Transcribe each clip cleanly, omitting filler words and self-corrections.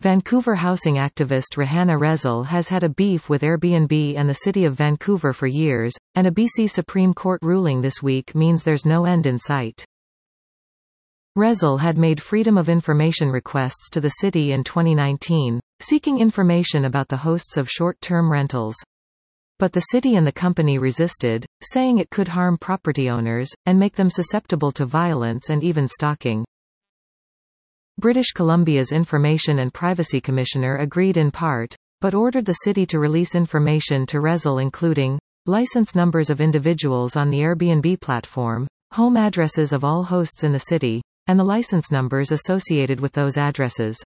Vancouver housing activist Rehanna Rezel has had a beef with Airbnb and the City of Vancouver for years, and a BC Supreme Court ruling this week means there's no end in sight. Rezel had made Freedom of Information requests to the city in 2019, seeking information about the hosts of short-term rentals. But the city and the company resisted, saying it could harm property owners, and make them susceptible to violence and even stalking. British Columbia's Information and Privacy Commissioner agreed in part, but ordered the city to release information to Rezel including license numbers of individuals on the Airbnb platform, home addresses of all hosts in the city, and the license numbers associated with those addresses.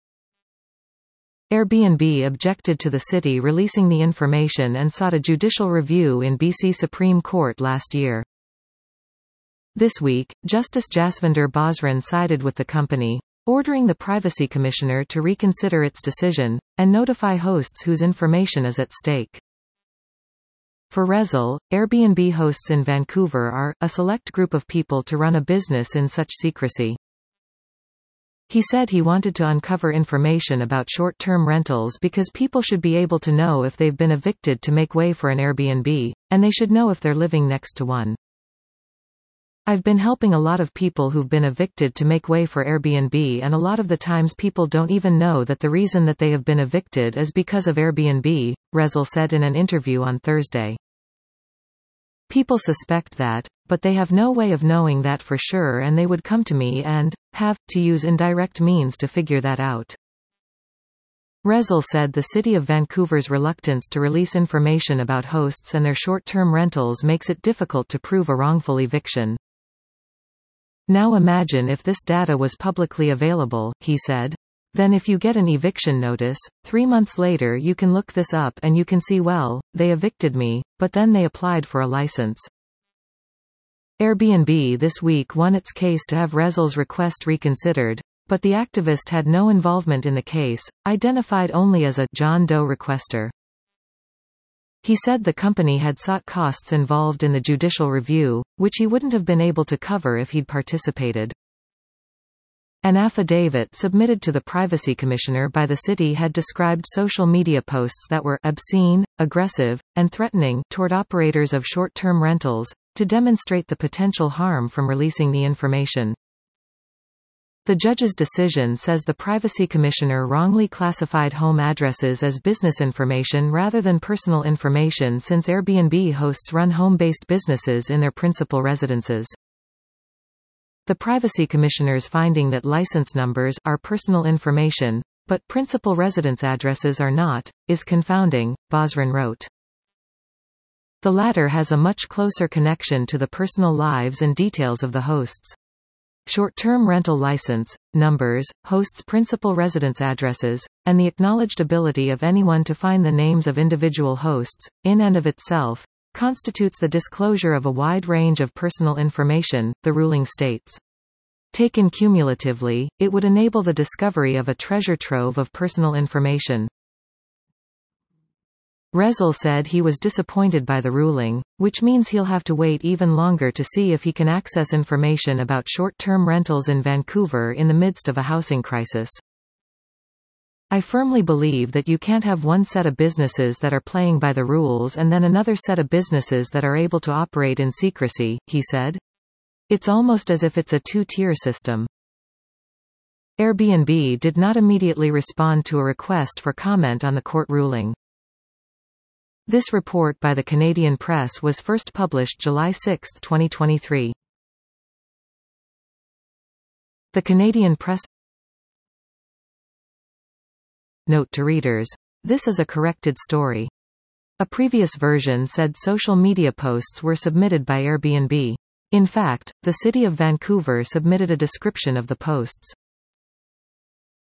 Airbnb objected to the city releasing the information and sought a judicial review in BC Supreme Court last year. This week, Justice Jasvinder Bosran sided with the company, ordering the Privacy Commissioner to reconsider its decision, and notify hosts whose information is at stake. For Rezel, Airbnb hosts in Vancouver are a select group of people to run a business in such secrecy. He said he wanted to uncover information about short-term rentals because people should be able to know if they've been evicted to make way for an Airbnb, and they should know if they're living next to one. I've been helping a lot of people who've been evicted to make way for Airbnb, and a lot of the times people don't even know that the reason that they have been evicted is because of Airbnb, Rezel said in an interview on Thursday. People suspect that, but they have no way of knowing that for sure, and they would come to me and have to use indirect means to figure that out. Rezel said the City of Vancouver's reluctance to release information about hosts and their short-term rentals makes it difficult to prove a wrongful eviction. Now imagine if this data was publicly available, he said. Then if you get an eviction notice, 3 months later you can look this up and you can see, well, they evicted me, but then they applied for a license. Airbnb this week won its case to have Rezel's request reconsidered, but the activist had no involvement in the case, identified only as a John Doe requester. He said the company had sought costs involved in the judicial review, which he wouldn't have been able to cover if he'd participated. An affidavit submitted to the Privacy Commissioner by the city had described social media posts that were obscene, aggressive, and threatening toward operators of short-term rentals, to demonstrate the potential harm from releasing the information. The judge's decision says the Privacy Commissioner wrongly classified home addresses as business information rather than personal information, since Airbnb hosts run home-based businesses in their principal residences. The Privacy Commissioner's finding that license numbers are personal information, but principal residence addresses are not, is confounding, Bosran wrote. The latter has a much closer connection to the personal lives and details of the hosts. Short-term rental license, numbers, hosts' principal residence addresses, and the acknowledged ability of anyone to find the names of individual hosts, in and of itself, constitutes the disclosure of a wide range of personal information, the ruling states. Taken cumulatively, it would enable the discovery of a treasure trove of personal information. Rezel said he was disappointed by the ruling, which means he'll have to wait even longer to see if he can access information about short-term rentals in Vancouver in the midst of a housing crisis. I firmly believe that you can't have one set of businesses that are playing by the rules and then another set of businesses that are able to operate in secrecy, he said. It's almost as if it's a two-tier system. Airbnb did not immediately respond to a request for comment on the court ruling. This report by the Canadian Press was first published July 6, 2023. The Canadian Press. Note to readers. This is a corrected story. A previous version said social media posts were submitted by Airbnb. In fact, the City of Vancouver submitted a description of the posts.